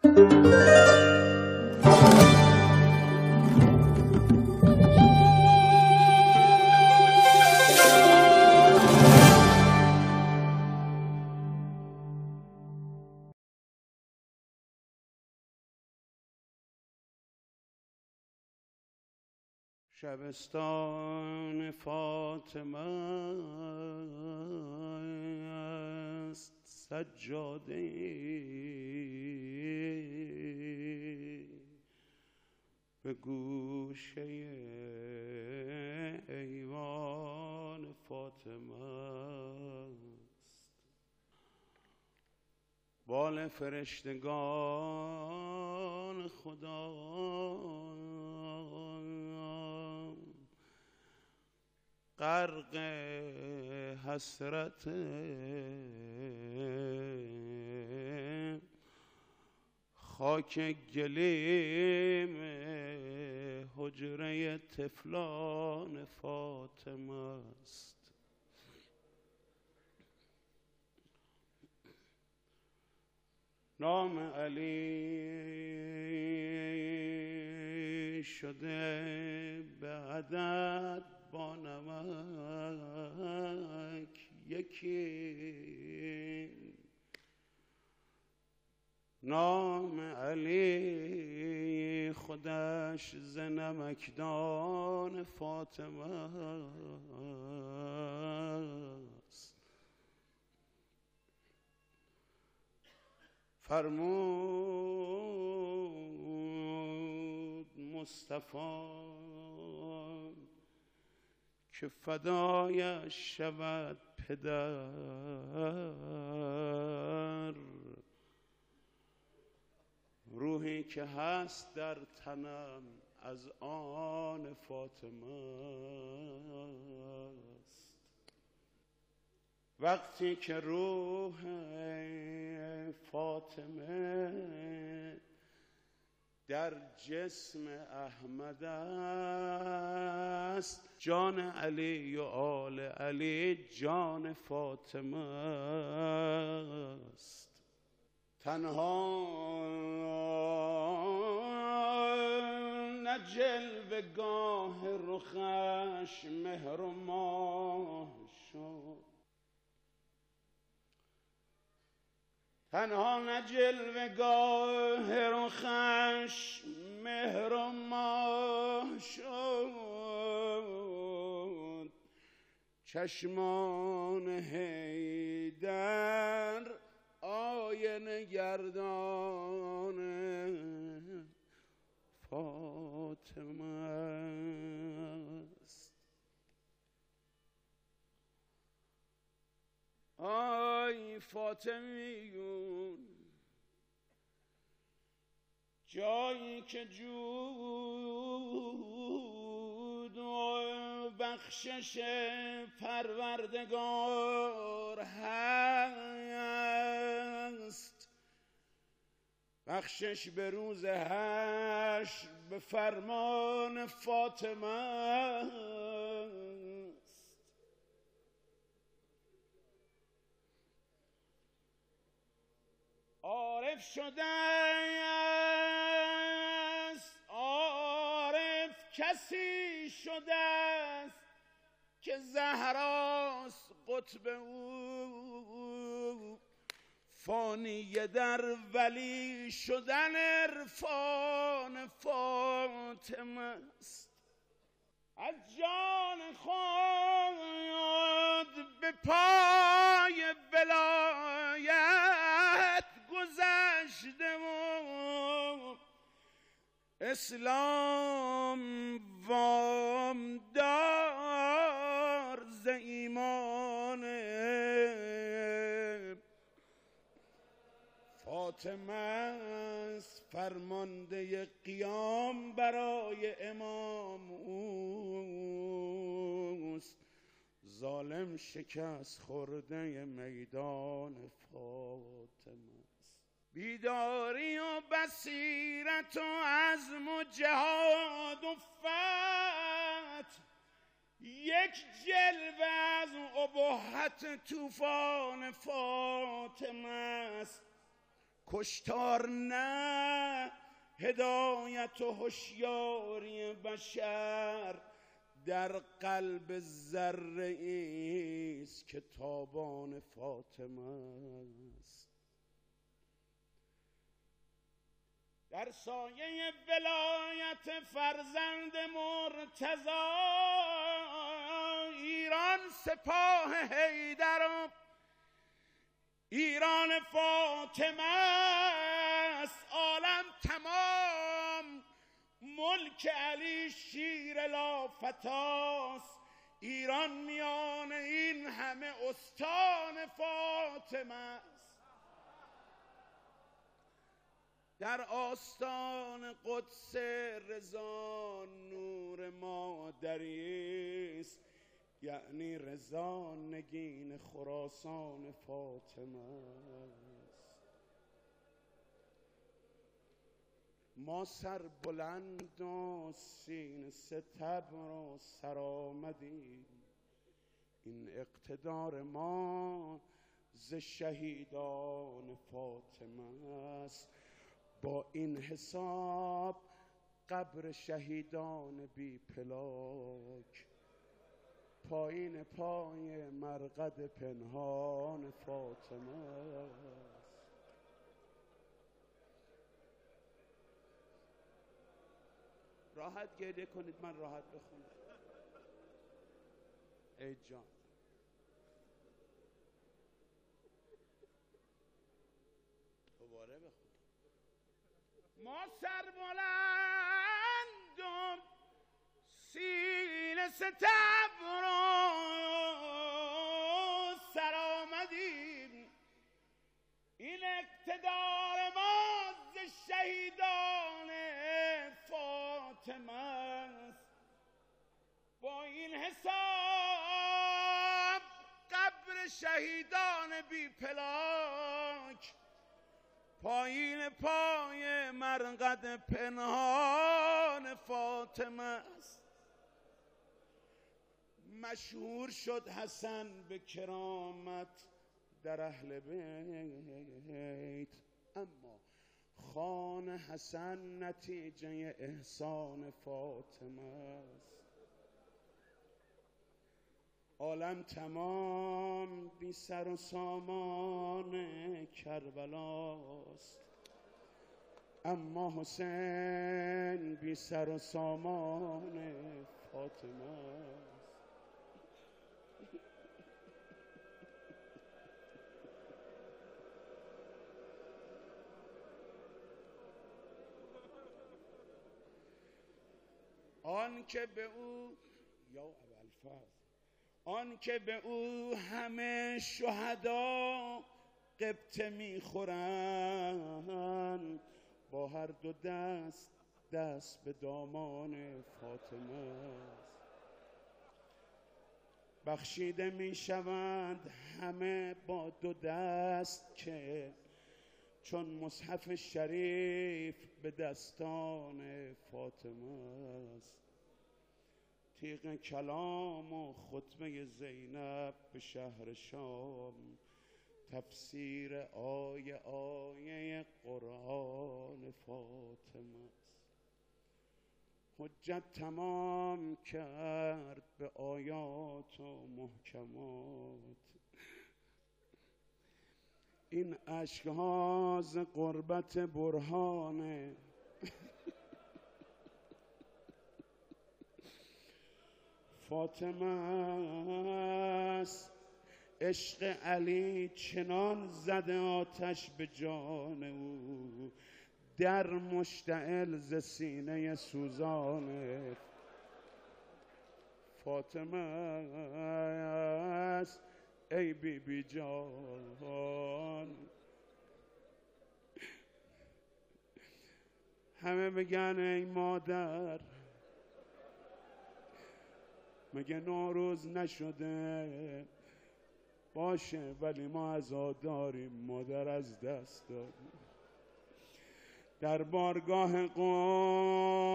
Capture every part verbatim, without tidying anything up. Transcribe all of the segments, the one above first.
شبستان فاطمه است سجاده به گوشه ایوان فاطمه است. بال فرشتگان خدا غرق حسرت خاک گلیم حجره طفلان فاطمه است. نام علی شده به عدد با نمک یکی، نام علی خودش ز نمکدان فاطمه است. فرمود مصطفی که فدایش شود پدر، روحی که هست در تنم از آن فاطمه است. وقتی که روح فاطمه در جسم احمد است، جان علی و آل علی جان فاطمه است. تنها نه جلوه‌گاه رخش مهر و ماه شد، تنها نه جلوه‌گاه رخش مهر و ماه شد، چشمان حیدر آینه گردان فاطمه است. آی فاطمیون، جایی که جود و بخشش پروردگار هست، بخشش به روز حشر به فرمان فاطمه است. عارف شده است، عارف کسی شده است که زهراست قطب او، فانی در ولی شدن عرفان فاطمه است. از جان خود به پای ولایت گذشته و اسلام وام دار ز ایمان فاطمه است. فرمانده قیام برای امام اوست، ظالم شکست خورده میدان فاطمه است. بیداری و بصیرت و عزم و جهاد و فتح یک جلوه از ابهت طوفان فاطمه است. کشتار نه هدایت و هوشیاری بشر در قلب ذره ایست که تابان فاطمه است. در سایه ولایت فرزند مرتضی ایران سپاه حیدر و ایران فاطمه است. عالم تمام ملک علی شیر لافتاست. ایران میان این همه استان فاطمه است. در آستان قدس رضا نور مادری است، یعنی رضا نگین خراسان فاطمه است. ما سر بلند و سینه ستبر و سرآمدیم، این اقتدار ما ز شهیدان فاطمه است. با این حساب قبر شهیدان بی پلاک پایین پای مرقد پنهان فاطمه است. راحت گریه کنید، من راحت بخونم. ای جان دوباره بخون. ما سر بلند و سینه ستبر و سر آمدیم، این اقتدار ما ز شهیدان فاطمه است. با این حساب قبر شهیدان بی پلاک پایین پای مرقد پنهان فاطمه است. مشهور شد حسن به کرامت در اهل بیت، اما خان حسن نتیجه احسان فاطمه است. عالم تمام بی سر و سامان کربلاست، اما حسین بی سر و سامان فاطمه است. آن که به او یا ابوالفضل آن که به او همه شهدا قبطه میخورند، با هر دو دست دست به دامان فاطمه است. بخشیده میشوند همه با دو دست که چون مصحف شریف به دستان فاطمه است. تیغ کلام و خطبه زینب به شهر شام، تفسیر آیه آیه قرآن فاطمه است. حجت تمام کرد به آیات و محکمات، این اشک‌ها ز قربت برهانه فاطمه است. عشق علی چنان زده آتش به جان او، در مشتعل ز سینه سوزان فاطمه است. ای بی بی جان، همه بگن ای مادر، مگه نوروز نشده؟ باشه، ولی ما عزا داریم، مادر از دست داریم. در بارگاه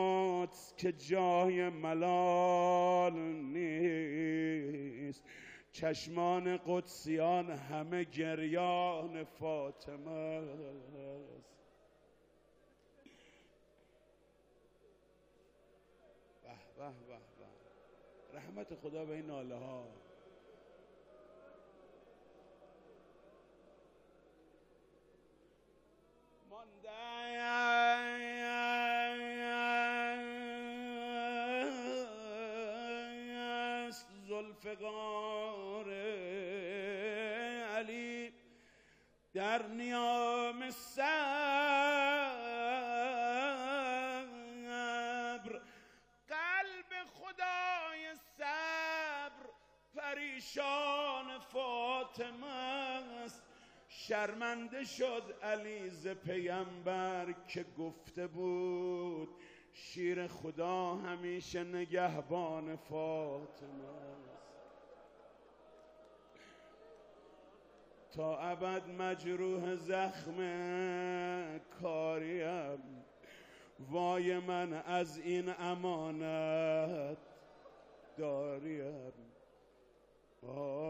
قدس که جای ملال نیست، چشمان قدسیان همه گریان فاطمه است. به به به به، رحمت خدا به این ناله ها. ذوالفقار علی در نیام صبر، قلب خدای صبر پریشان فاطمه است. شرمنده شد علی ز پیامبر که گفته بود شیر خدا همیشه نگهبان فاطمه است. تا ابد مجروح زخم کاریم، وای من از این امانت داریم.